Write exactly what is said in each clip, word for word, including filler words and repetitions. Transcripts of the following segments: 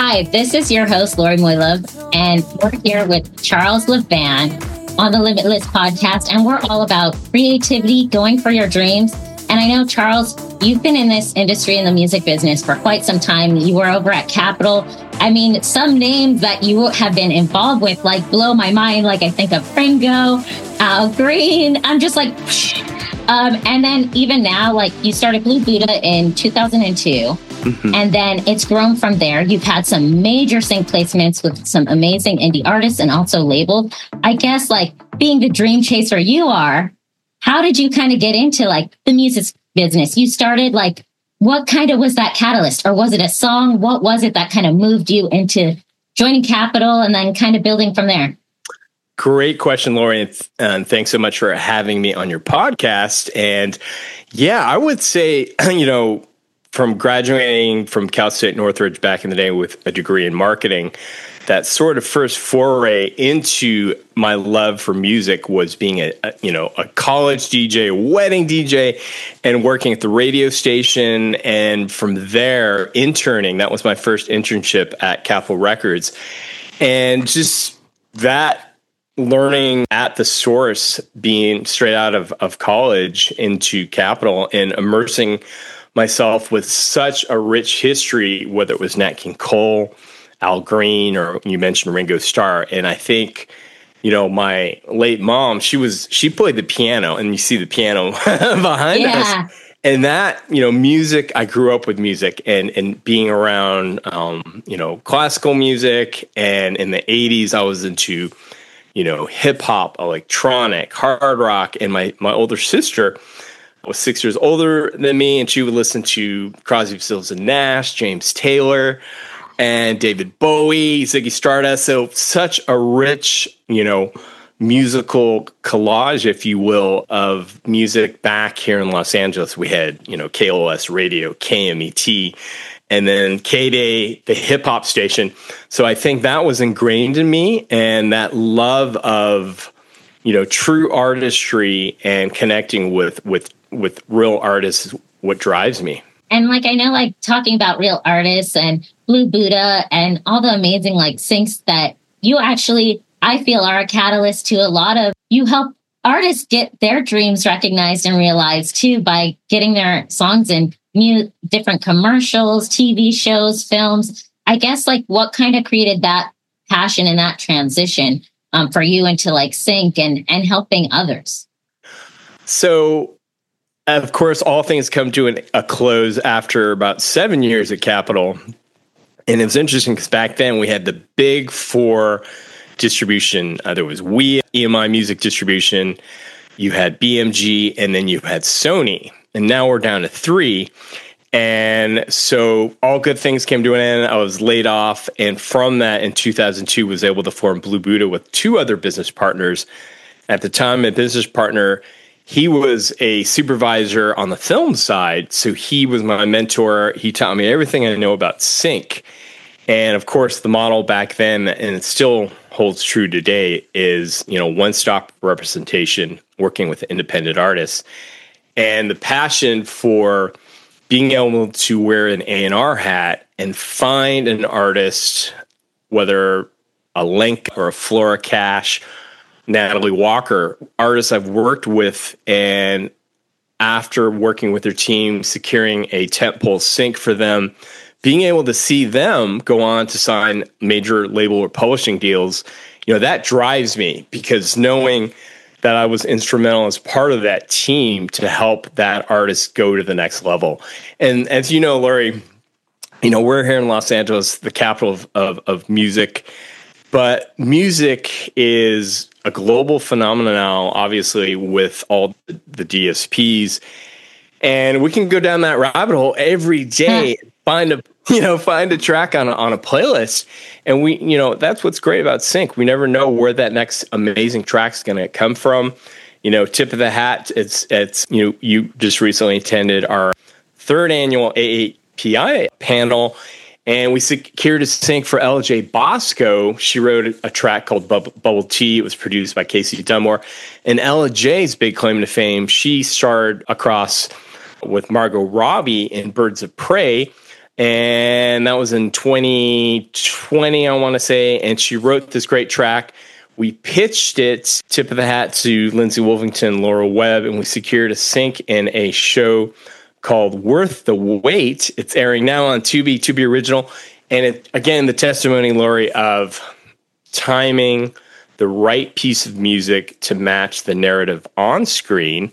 Hi, this is your host, Lori Moylove, and we're here with Charles Levan on the Limitless podcast, and we're all about creativity, going for your dreams. And I know, Charles, you've been in this industry, in the music business, for quite some time. You were over at Capitol. I mean, some names that you have been involved with, like, blow my mind. Like, I think of Ringo, Al Green. I'm just like, um, and then even now, like, you started Blue Buddha in two thousand two. Mm-hmm. And then it's grown from there. You've had some major sync placements with some amazing indie artists and also labeled. I guess, like, being the dream chaser you are, how did you kind of get into, like, the music business? You started, like, what kind of was that catalyst? Or was it a song? What was it that kind of moved you into joining Capitol and then kind of building from there? Great question, Lori, and, th- and thanks so much for having me on your podcast. And yeah, I would say, you know, from graduating from Cal State Northridge back in the day with a degree in marketing, that sort of first foray into my love for music was being a, a you know a college D J, a wedding D J, and working at the radio station. And from there, interning. That was my first internship at Capitol Records, and just that learning at the source, being straight out of, of college into Capitol and immersing myself with such a rich history, whether it was Nat King Cole, Al Green, or you mentioned Ringo Starr. And I think, you know, my late mom, she was, she played the piano, and you see the piano behind yeah. us. And that, you know, music, I grew up with music and, and being around, um, you know, classical music. And in the eighties, I was into, you know, hip hop, electronic, hard rock. And my, my older sister was six years older than me, and she would listen to Crosby, Stills and Nash, James Taylor, and David Bowie, Ziggy Stardust. So such a rich, you know, musical collage, if you will, of music back here in Los Angeles. We had, you know, K L O S Radio, K M E T, and then K-Day, the hip hop station. So I think that was ingrained in me, and that love of, you know, true artistry and connecting with with with real artists is what drives me. And like, I know, like, talking about real artists and Blue Buddha and all the amazing, like, syncs that you actually, I feel, are a catalyst to a lot of, you help artists get their dreams recognized and realized too, by getting their songs in new, different commercials, T V shows, films. I guess, like, what kind of created that passion and that transition um, for you into, like, sync and, and helping others? So, of course, all things come to an, a close after about seven years at Capitol. And it was interesting because back then we had the big four distribution. Uh, there was we, E M I Music Distribution, you had B M G, and then you had Sony. And now we're down to three. And so all good things came to an end. I was laid off. And from that, in two thousand two, was able to form Blue Buddha with two other business partners. At the time, my business partner, he was a supervisor on the film side, so he was my mentor. He taught me everything I know about sync. And of course, the model back then, and it still holds true today, is, you know, one-stop representation, working with independent artists. And the passion for being able to wear an A and R hat and find an artist, whether a Link or a Flora Cash, Natalie Walker, artists I've worked with, and after working with their team, securing a tentpole sync for them, being able to see them go on to sign major label or publishing deals, you know, that drives me, because knowing that I was instrumental as part of that team to help that artist go to the next level. And as you know, Lori, you know, we're here in Los Angeles, the capital of, of, of music, but music is a global phenomenon now, obviously, with all the D S Ps. And we can go down that rabbit hole every day, find a, you know, find a track on a, on a playlist. And we, you know, that's what's great about sync. We never know where that next amazing track's going to come from. You know, tip of the hat. It's, it's, you know, you just recently attended our third annual A A P I panel, and we secured a sync for Ella J Bosco. She wrote a track called Bubble, Bubble Tea. It was produced by Casey Dunmore. And Ella J's big claim to fame, she starred across with Margot Robbie in Birds of Prey. And that was in twenty twenty, I want to say. And she wrote this great track. We pitched it, tip of the hat to Lindsay Wolfington, Laura Webb, and we secured a sync in a show called Worth the Wait. It's airing now on Tubi, Tubi Original. And it, again, the testimony, Lori, of timing the right piece of music to match the narrative on screen.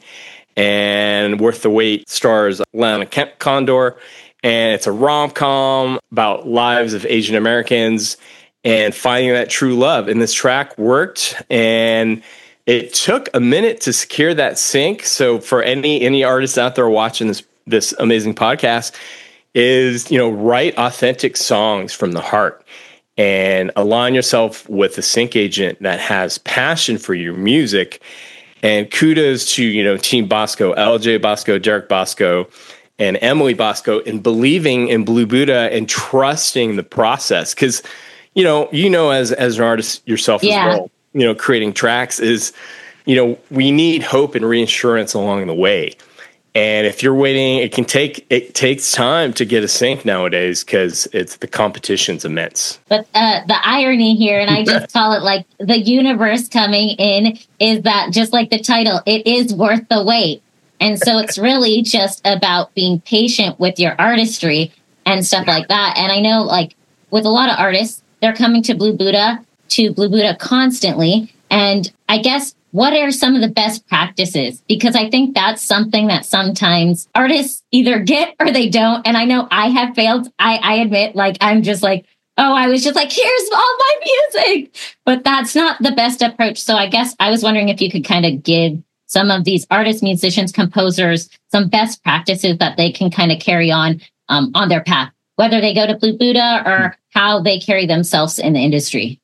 And Worth the Wait stars Lana Condor. And it's a rom-com about lives of Asian Americans and finding that true love. And this track worked, and it took a minute to secure that sync. So for any any artists out there watching this this amazing podcast, is, you know, write authentic songs from the heart and align yourself with a sync agent that has passion for your music. And kudos to, you know, Team Bosco, L J Bosco, Derek Bosco, and Emily Bosco in believing in Blue Buddha and trusting the process. Because, you know, you know, as as an artist yourself yeah. as well, you know, creating tracks is, you know, we need hope and reassurance along the way. And if you're waiting, it can take, it takes time to get a sync nowadays because it's the competition's immense. But uh, the irony here, and I just call it like the universe coming in, is that just like the title, it is worth the wait. And so it's really just about being patient with your artistry and stuff like that. And I know, like, with a lot of artists, they're coming to Blue Buddha, to Blue Buddha constantly. And I guess, what are some of the best practices? Because I think that's something that sometimes artists either get or they don't. And I know I have failed. I, I admit, like, I'm just like, oh, I was just like, here's all my music. But that's not the best approach. So I guess I was wondering if you could kind of give some of these artists, musicians, composers, some best practices that they can kind of carry on um, on their path, whether they go to Blue Buddha or how they carry themselves in the industry.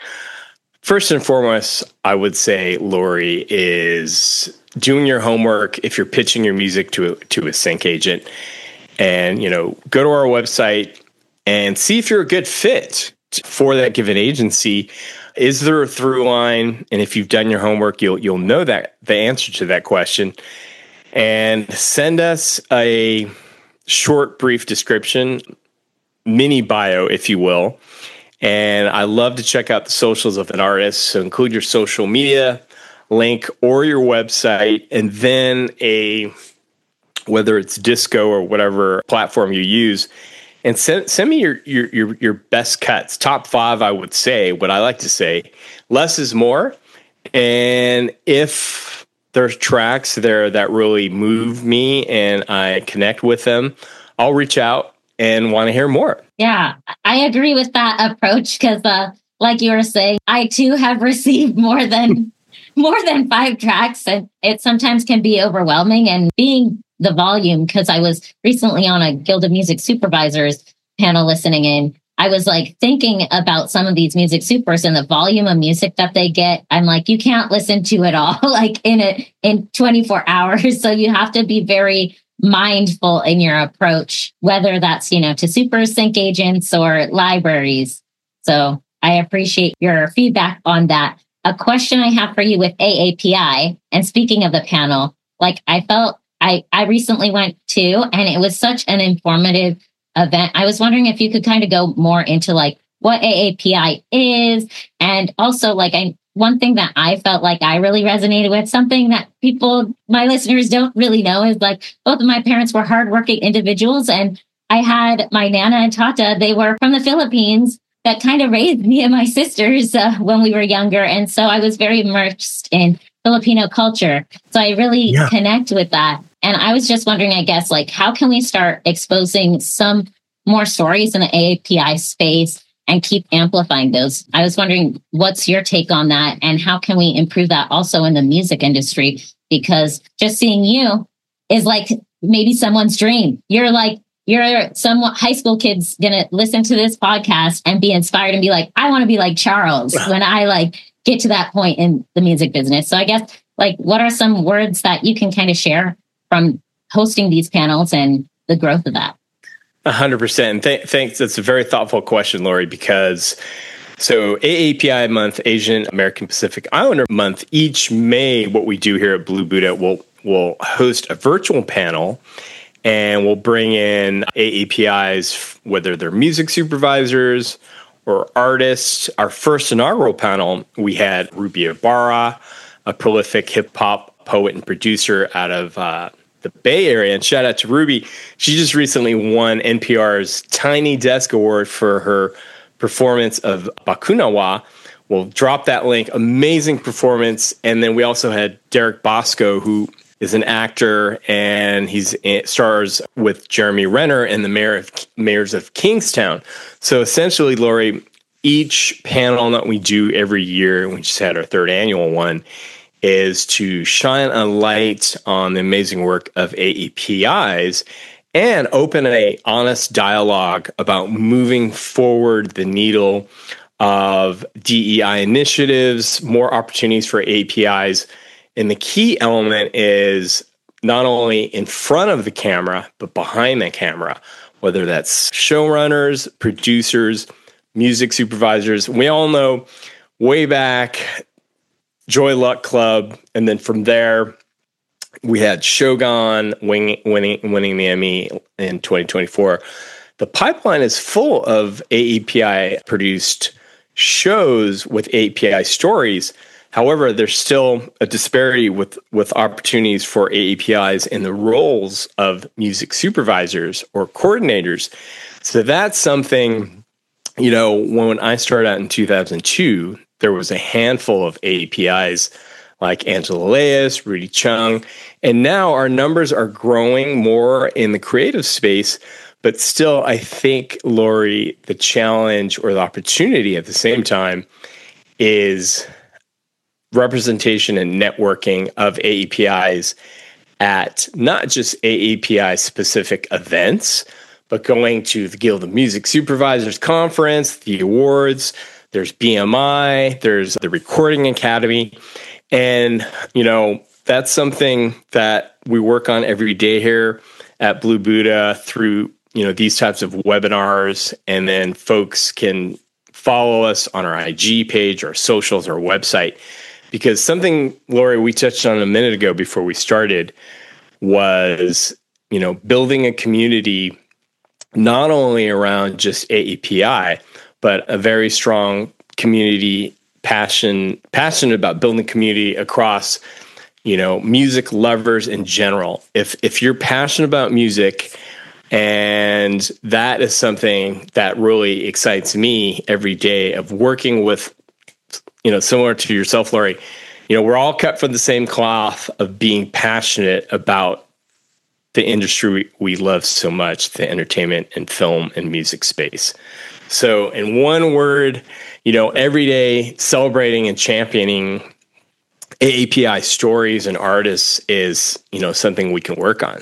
First and foremost, I would say, Lori, is doing your homework if you're pitching your music to a, to a sync agent. And, you know, go to our website and see if you're a good fit for that given agency. Is there a through line? And if you've done your homework, you'll you'll know that the answer to that question. And send us a short, brief description, mini bio, if you will. And I love to check out the socials of an artist. So include your social media link or your website, and then a, whether it's Disco or whatever platform you use, and send send me your your your, your best cuts, top five. I would say, what I like to say, less is more. And if there's tracks there that really move me and I connect with them, I'll reach out and want to hear more. Yeah, I agree with that approach because, uh, like you were saying, I too have received more than more than five tracks, and it sometimes can be overwhelming. And being the volume, because I was recently on a Guild of Music Supervisors panel listening in, I was like thinking about some of these music supers and the volume of music that they get. I'm like, you can't listen to it all like in a in twenty-four hours, so you have to be very mindful in your approach, whether that's, you know, to super sync agents or libraries. So I appreciate your feedback on that. A question I have for you with A A P I, and speaking of the panel, like I felt I, I recently went to, and it was such an informative event. I was wondering if you could kind of go more into like what A A P I is. And also, like, I, one thing that I felt like I really resonated with, something that people, my listeners don't really know, is like both of my parents were hardworking individuals. And I had my Nana and Tata, they were from the Philippines, that kind of raised me and my sisters uh, when we were younger. And so I was very immersed in Filipino culture. So I really yeah. connect with that. And I was just wondering, I guess, like, how can we start exposing some more stories in the A A P I space and keep amplifying those? I was wondering, what's your take on that? And how can we improve that also in the music industry? Because just seeing you is like maybe someone's dream. You're like, you're some high school kid's going to listen to this podcast and be inspired and be like, I want to be like Charles when I like get to that point in the music business. So I guess, like, what are some words that you can kind of share from hosting these panels and the growth of that? A hundred percent. Th- thanks. That's a very thoughtful question, Lori, because so A A P I month, Asian American Pacific Islander month, each May, what we do here at Blue Buddha, we'll, we'll host a virtual panel. and we'll bring in A E P Is, whether they're music supervisors or artists. Our first inaugural panel, we had Ruby Ibarra, a prolific hip-hop poet and producer out of uh, the Bay Area. And shout out to Ruby. She just recently won N P R's Tiny Desk Award for her performance of Bakunawa. We'll drop that link. Amazing performance. And then we also had Derek Bosco, who is an actor, and he's stars with Jeremy Renner in the Mayor of, Mayors of Kingstown. So essentially, Lori, each panel that we do every year, and we just had our third annual one, is to shine a light on the amazing work of A E P Is and open a honest dialogue about moving forward the needle of D E I initiatives, more opportunities for A P Is. And the key element is not only in front of the camera, but behind the camera, whether that's showrunners, producers, music supervisors. We all know way back, Joy Luck Club, and then from there, we had Shogun winning, winning, winning the Emmy in twenty twenty-four. The pipeline is full of A E P I-produced shows with A E P I stories. However, there's still a disparity with, with opportunities for A E P Is in the roles of music supervisors or coordinators. So that's something, you know, when I started out in two thousand two, there was a handful of A E P Is like Angela Leas, Rudy Chung, and now our numbers are growing more in the creative space. But still, I think, Lori, the challenge or the opportunity at the same time is representation and networking of A E P Is at not just A E P I-specific events, but going to the Guild of Music Supervisors Conference, the awards, there's B M I, there's the Recording Academy. And, you know, that's something that we work on every day here at Blue Buddha through, you know, these types of webinars. And then folks can follow us on our I G page, our socials, our website. Because something, Lori, we touched on a minute ago before we started was, you know, building a community not only around just A E P I, but a very strong community passion, passionate about building community across, you know, music lovers in general. If if you're passionate about music, and that is something that really excites me every day of working with, you know, similar to yourself, Lori, you know, we're all cut from the same cloth of being passionate about the industry we, we love so much, the entertainment and film and music space. So in one word, you know, every day celebrating and championing A E P I stories and artists is, you know, something we can work on.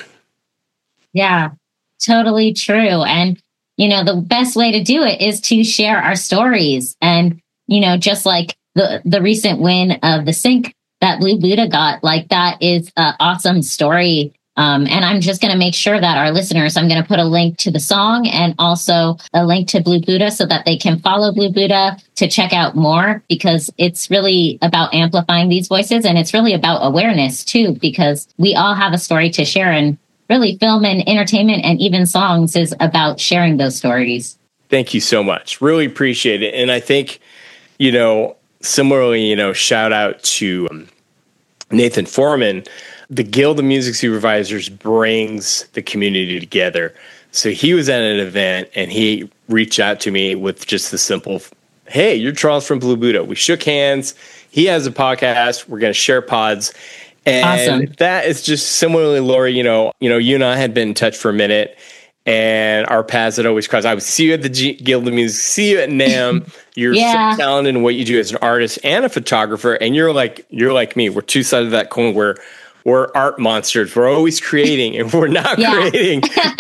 Yeah, totally true. And, you know, the best way to do it is to share our stories. And, you know, just like the, the recent win of the Sync that Blue Buddha got, like that is an awesome story. Um, and I'm just going to make sure that our listeners, I'm going to put a link to the song and also a link to Blue Buddha so that they can follow Blue Buddha to check out more, because it's really about amplifying these voices. And it's really about awareness too, because we all have a story to share, and really film and entertainment and even songs is about sharing those stories. Thank you so much. Really appreciate it. And I think, you know, similarly, you know, shout out to um, Nathan Foreman. The Guild of Music Supervisors brings the community together. So he was at an event and he reached out to me with just the simple, hey, you're Charles from Blue Buddha. We shook hands. He has a podcast. We're going to share pods. And awesome. That is just similarly, Lori, you know, you know, you and I had been in touch for a minute, and our paths had always crossed. I would see you at the G- Guild of Music, see you at NAMM. You're yeah. so talented in what you do as an artist and a photographer. And you're like, you're like me. We're two sides of that coin where we're art monsters. We're always creating, and we're not yeah. creating.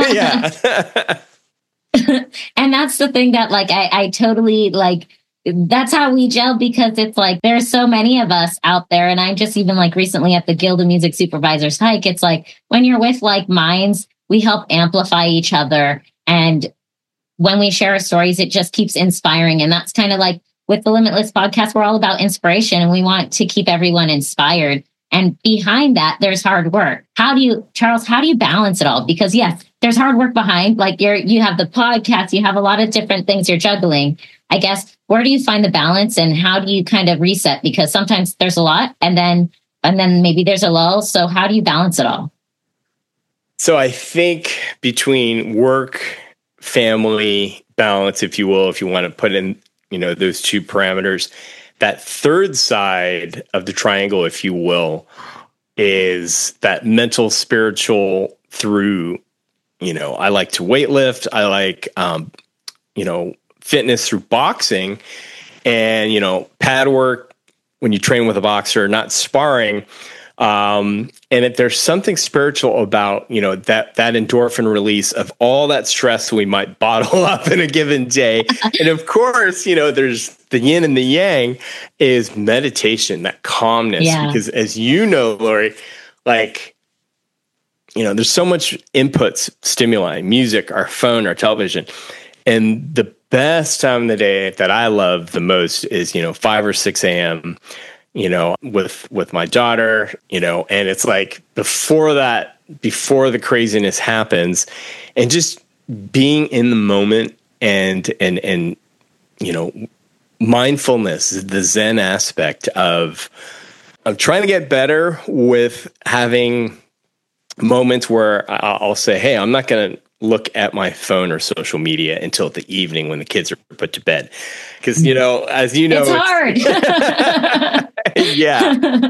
yeah. And that's the thing that, like, I, I totally, like, that's how we gel, because it's like, there's so many of us out there. And I'm just even like recently at the Guild of Music Supervisors hike, it's like, when you're with like minds, we help amplify each other. And when we share our stories, it just keeps inspiring. And that's kind of like with the Limitless podcast, we're all about inspiration, and we want to keep everyone inspired. And behind that, there's hard work. How do you, Charles, how do you balance it all? Because yes, there's hard work behind, like you're, you have the podcast, you have a lot of different things you're juggling. I guess, where do you find the balance and how do you kind of reset? Because sometimes there's a lot and then, and then maybe there's a lull. So how do you balance it all? So I think between work, family balance, if you will, if you want to put in, you know, those two parameters, that third side of the triangle, if you will, is that mental, spiritual through, you know, I like to weightlift. I like, um, you know, fitness through boxing and, you know, pad work when you train with a boxer, not sparring. Um, and if there's something spiritual about, you know, that, that endorphin release of all that stress we might bottle up in a given day. And of course, you know, there's the yin and the yang is meditation, that calmness, yeah. Because as you know, Lori, like, you know, there's so much inputs, stimuli, music, our phone, our television. And the best time of the day that I love the most is, you know, five or six a.m., you know, with, with my daughter, you know, and it's like before that, before the craziness happens and just being in the moment and, and, and, you know, mindfulness, the Zen aspect of, of trying to get better with having moments where I'll say, hey, I'm not going to look at my phone or social media until the evening when the kids are put to bed. Because, you know, as you know, it's hard. Yeah.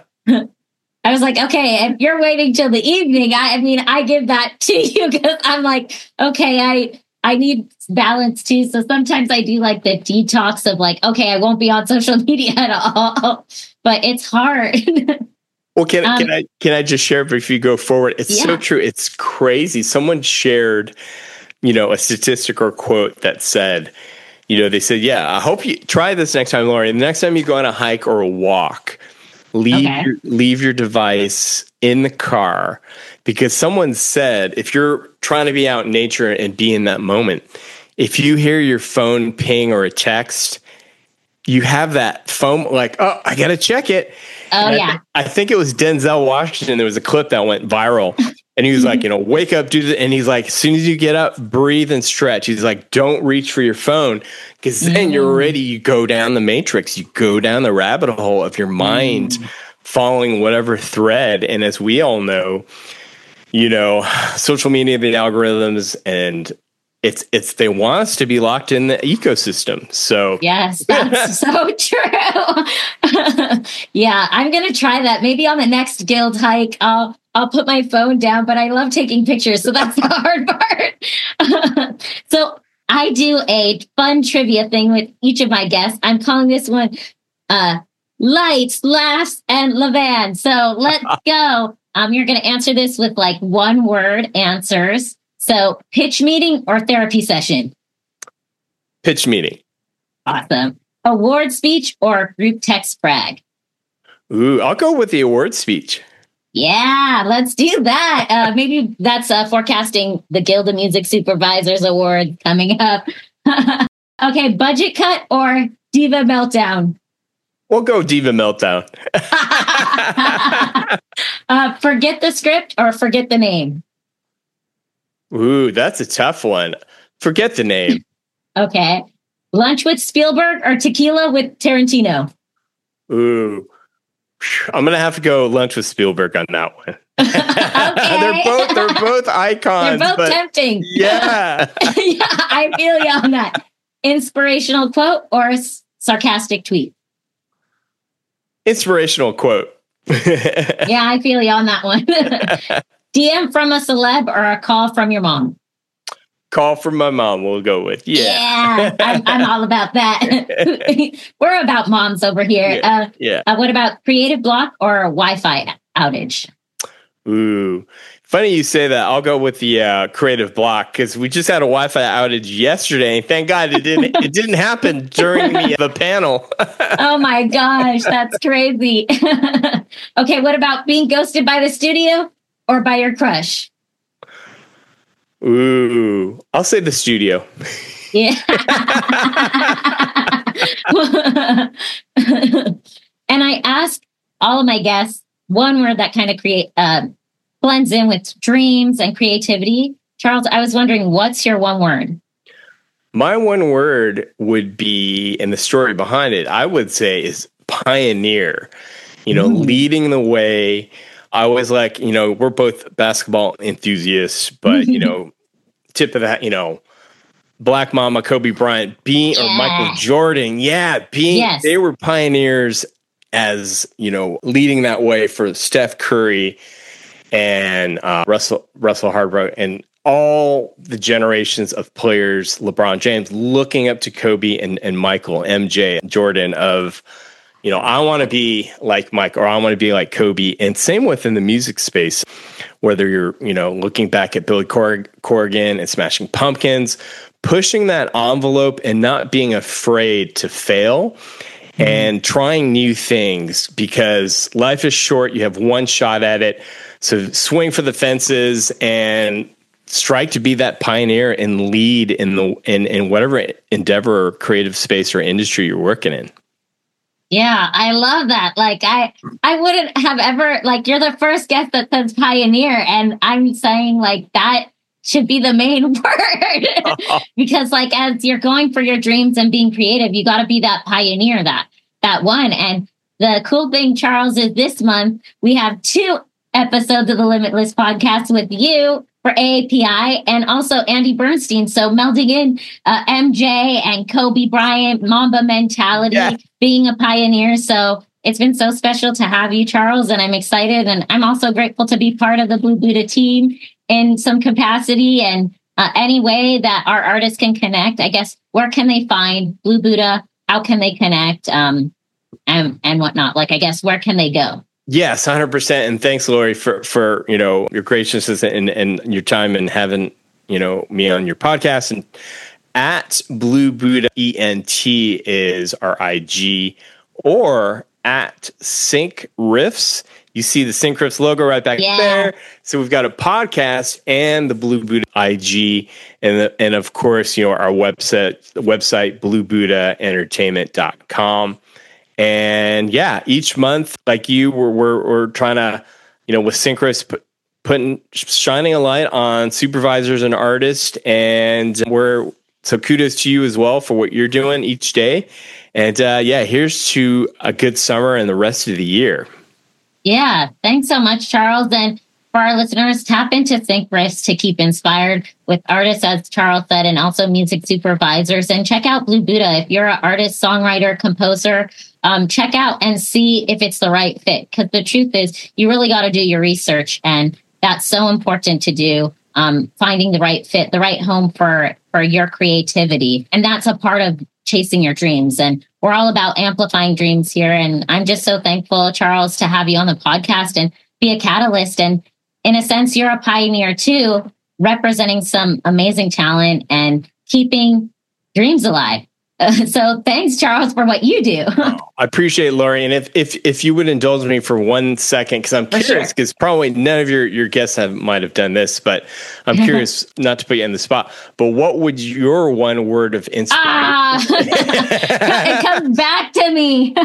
I was like, okay, if you're waiting till the evening, I, I mean, I give that to you because I'm like, okay, I I need balance too. So sometimes I do like the detox of like, okay, I won't be on social media at all, but it's hard. Well, can, um, can I can I just share if you go forward? It's yeah. so true. It's crazy. Someone shared, you know, a statistic or quote that said, you know, they said, yeah, I hope you try this next time, Lori. The next time you go on a hike or a walk, leave okay. your, leave your device in the car, because someone said if you're trying to be out in nature and be in that moment, if you hear your phone ping or a text, you have that phone like, oh, I got to check it. Oh, and yeah. I, th- I think it was Denzel Washington. There was a clip that went viral. And he was like, you know, wake up, do the, and he's like, as soon as you get up, breathe and stretch. He's like, don't reach for your phone, because then mm. you're already, you go down the matrix, you go down the rabbit hole of your mind, mm. following whatever thread. And as we all know, you know, social media, the algorithms, and it's, it's, they want us to be locked in the ecosystem. So yes, that's so true. Yeah, I'm going to try that. Maybe on the next guild hike, I'll, I'll put my phone down, but I love taking pictures. So that's the hard part. So I do a fun trivia thing with each of my guests. I'm calling this one uh, Lights, Laughs, and Levan. So let's go. Um, you're going to answer this with like one word answers. So pitch meeting or therapy session? Pitch meeting. Awesome. Award speech or group text brag? Ooh, I'll go with the award speech. Yeah, let's do that. Uh, maybe that's uh, forecasting the Guild of Music Supervisors Award coming up. Okay, budget cut or Diva Meltdown? We'll go Diva Meltdown. uh, forget the script or forget the name? Ooh, that's a tough one. Forget the name. Okay. Lunch with Spielberg or tequila with Tarantino? Ooh. I'm gonna have to go lunch with Spielberg on that one. Okay. they're both they're both icons. They're both but tempting. Yeah. Yeah, I feel you on that. Inspirational quote or s- sarcastic tweet? Inspirational quote. Yeah, I feel you on that one. D M from a celeb or a call from your mom? Call from my mom, we'll go with. Yeah. Yeah, I'm, I'm all about that. We're about moms over here. Yeah. Uh, yeah. Uh, what about creative block or Wi-Fi outage? Ooh, funny you say that. I'll go with the uh, creative block, because we just had a Wi-Fi outage yesterday. And thank God it didn't. It didn't happen during the, the panel. Oh my gosh, that's crazy. Okay, what about being ghosted by the studio or by your crush? Ooh, I'll say the studio. Yeah. And I ask all of my guests, one word that kind of create uh, blends in with dreams and creativity. Charles, I was wondering, what's your one word? My one word would be, and the story behind it, I would say, is pioneer. You know, mm. leading the way. I was like, you know, we're both basketball enthusiasts, but, you know, tip of that, you know, Black Mama, Kobe Bryant, being, yeah. or Michael Jordan. Yeah. Being, yes. They were pioneers as, you know, leading that way for Steph Curry and uh, Russell, Russell Hardbrook and all the generations of players, LeBron James, looking up to Kobe and, and Michael, M J, Jordan of, you know, I want to be like Mike, or I want to be like Kobe. And same within the music space, whether you're, you know, looking back at Billy Cor- Corgan and Smashing Pumpkins, pushing that envelope and not being afraid to fail mm-hmm. and trying new things, because life is short. You have one shot at it. So swing for the fences and strike to be that pioneer and lead in the in, in whatever endeavor or creative space or industry you're working in. Yeah, I love that. Like, I I wouldn't have ever, like, you're the first guest that says pioneer, and I'm saying, like, that should be the main word. Because, like, as you're going for your dreams and being creative, you got to be that pioneer, that that one. And the cool thing, Charles, is this month we have two episodes of the Limitless podcast with you for A A P I and also Andy Bernstein. So melding in uh, M J and Kobe Bryant, Mamba mentality, yeah. being a pioneer. So it's been so special to have you, Charles, and I'm excited. And I'm also grateful to be part of the Blue Buddha team in some capacity, and uh, any way that our artists can connect. I guess, where can they find Blue Buddha? How can they connect? Um, and, and whatnot. Like, I guess, where can they go? Yes, one hundred percent. And thanks, Lori, for, for, you know, your graciousness and, and your time and having, you know, me on your podcast. And at Blue Buddha E N T is our I G, or at Sync Riffs. You see the Sync Riffs logo right back yeah. there. So we've got a podcast and the Blue Buddha I G, and the, and of course, you know, our website website blue buddha entertainment dot com. And yeah, each month, like you, we're we're, we're trying to, you know, with Sync Riffs, put, putting shining a light on supervisors and artists, and we're so kudos to you as well for what you're doing each day. And uh, yeah, here's to a good summer and the rest of the year. Yeah, thanks so much, Charles. And for our listeners, tap into Sync Riffs to keep inspired with artists, as Charles said, and also music supervisors. And check out Blue Buddha. If you're an artist, songwriter, composer, um, check out and see if it's the right fit. Because the truth is, you really got to do your research. And that's so important to do, um, finding the right fit, the right home for, for your creativity. And that's a part of chasing your dreams. And we're all about amplifying dreams here. And I'm just so thankful, Charles, to have you on the podcast and be a catalyst. And in a sense, you're a pioneer too, representing some amazing talent and keeping dreams alive. Uh, so thanks, Charles, for what you do. I appreciate it, Lori. And if, if, if you would indulge me for one second, because I'm curious, because sure. probably none of your, your guests have might have done this, but I'm curious, not to put you in the spot, but what would your one word of inspiration? Ah, it comes back to me.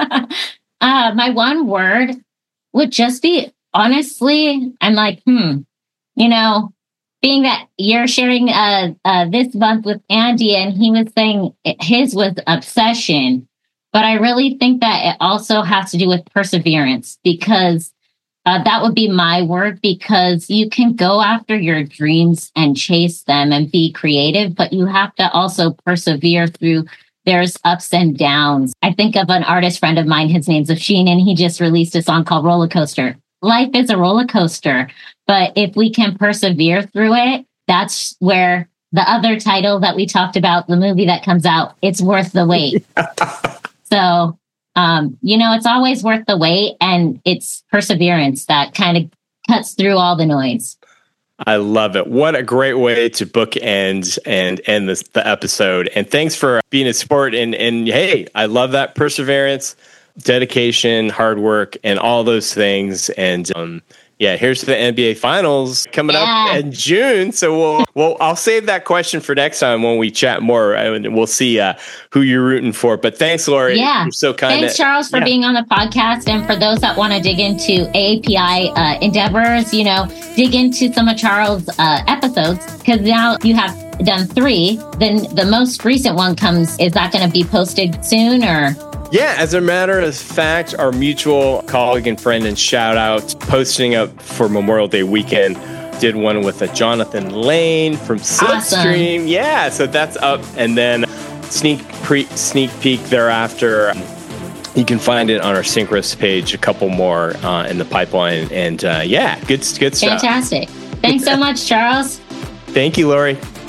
uh, my one word would just be, honestly, I'm like, hmm, you know, being that you're sharing uh, uh, this month with Andy, and he was saying his was obsession, but I really think that it also has to do with perseverance, because uh, that would be my word, because you can go after your dreams and chase them and be creative, but you have to also persevere through there's ups and downs. I think of an artist friend of mine, his name's Afshin, and he just released a song called Roller Coaster. Life is a roller coaster, but if we can persevere through it, that's where the other title that we talked about, the movie that comes out, it's worth the wait. So, um, you know, it's always worth the wait, and it's perseverance that kind of cuts through all the noise. I love it. What a great way to bookend and end this, the episode. And thanks for being a sport. And, and hey, I love that perseverance, dedication, hard work, and all those things. And um, yeah, here's the N B A Finals coming Yeah. up in June. So we'll, well, I'll save that question for next time when we chat more, and we'll see uh, who you're rooting for. But thanks, Lori. Yeah. You're so kind. Thanks, Charles, for yeah. being on the podcast. And for those that want to dig into A A P I uh, endeavors, you know, dig into some of Charles' uh, episodes, because now you have done three. Then the most recent one comes, is that going to be posted soon or? Yeah, as a matter of fact, our mutual colleague and friend and shout out posting up for Memorial Day weekend did one with a Jonathan Lane from Slipstream. Awesome. Yeah, so that's up. And then sneak pre sneak peek thereafter. You can find it on our Synchros page. A couple more uh, in the pipeline. And uh, yeah, good, good stuff. Fantastic. Thanks so much, Charles. Thank you, Lori.